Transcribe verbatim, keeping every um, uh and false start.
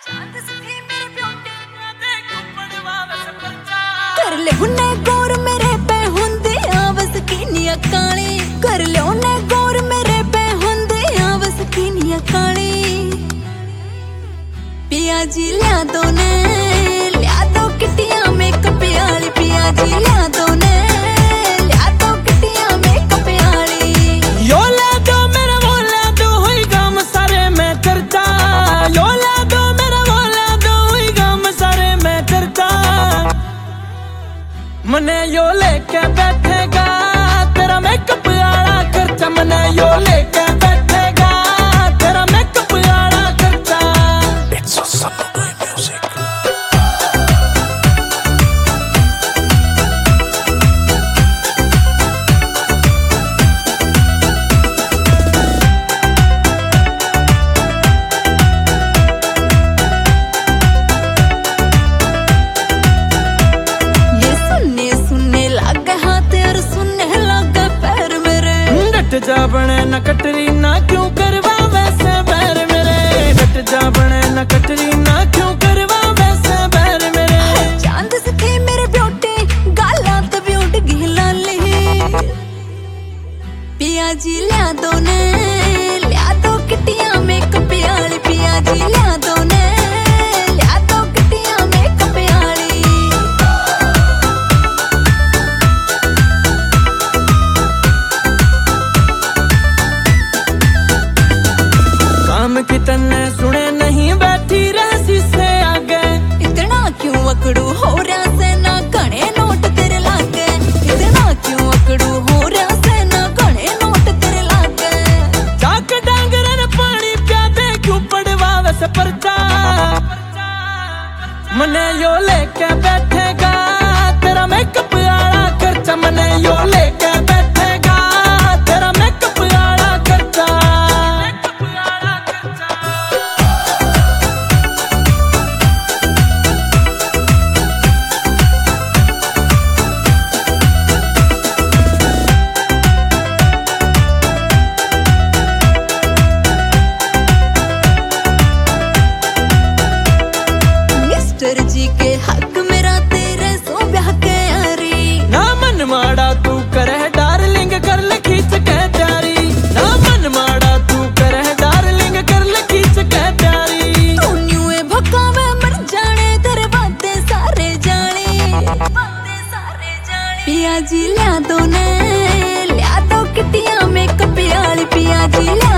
कर ले हुन्ने गौर मेरे पे हुंदी आवस कीनिया काली कर ले हुन्ने गौर मेरे पे हुंदी आवस कीनिया काली पिया जी लिया दो ने लिया दो किटिया में कपियाली पिया जी लिया दो ने लिया दो किटिया में कपियाली यो ले दो मेरा वो ले दो हुई गम सारे मैं करता यो ले दो मेरा वो ले दो हुई गम सारे मैं करता मने यो लेके बैठेगा तेरा मेकअप आला खर्चा मने यो लेके बैठेगा तेरा मेकअप आला खर्चा। It's so subtle doing music. जा बने न कटरी ना क्यों करवा वैसे बैर मेरे डट जा बने न कटरी ना क्यों करवा वैसे बैर मेरे चांद से थे मेरे ब्यूटी गाला तो ब्यूटी गिला ले पिया जी लिया दो ने लिया दो किटिया में कपियाली पिया जी लिया दो ने लिया दो किटिया में कपियाली काम की तन्ने सुने नहीं बैठी रहसी से आगे इतना क्यों अकड़ू हो रहा से ना घने नोट तेरे लागे इतना क्यों अकड़ू हो रहा से ना घने नोट तेरे लागे जाके डांगरन पानी प्या दे क्यों पड़वा वैसे परचा मने यो लेके बैठेगा तेरा मेकअप आला खर्चा मने यो लेके बैठेगा तेरा मेकअप आला खर्चा। जी के हक मेरा तेरे सो ब्याह के यारी ना मन माड़ा तू करे डार्लिंग कर ले खींच के प्यारी ना मन माड़ा तू करे डार्लिंग कर ले खींच के प्यारी तू न्यू भकावे मर जाने तेरे बातें सारे जाने बातें सारे जाने पिया जी लिया दो ने लिया दो किटिया में कपियाली पिया जी लिया